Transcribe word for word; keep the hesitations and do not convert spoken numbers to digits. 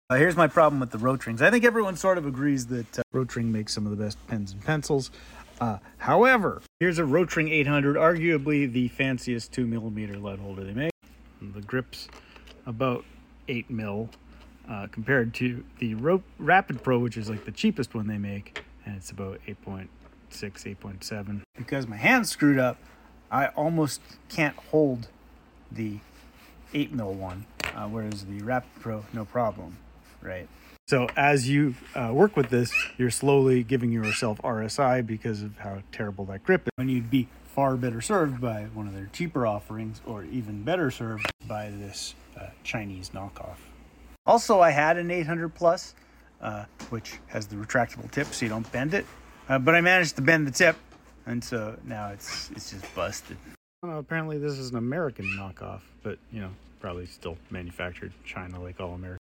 Uh, here's my problem with the Rotrings. I think everyone sort of agrees that uh, Rotring makes some of the best pens and pencils. Uh, however, here's a Rotring eight hundred, arguably the fanciest two millimeter lead holder they make. The grip's about eight mil uh, compared to the Ro- Rapid Pro, which is like the cheapest one they make, and it's about eight point six, eight point seven. Because my hand's screwed up, I almost can't hold the eight mil one, uh, whereas the Rapid Pro, no problem, right? So as you uh, work with this, you're slowly giving yourself R S I because of how terrible that grip is. When you'd be far better served by one of their cheaper offerings, or even better served by this uh, Chinese knockoff. Also, I had an eight hundred plus, uh, which has the retractable tip so you don't bend it. Uh, but I managed to bend the tip, and so now it's it's just busted. Well, apparently this is an American knockoff, but, you know, probably still manufactured China like all American.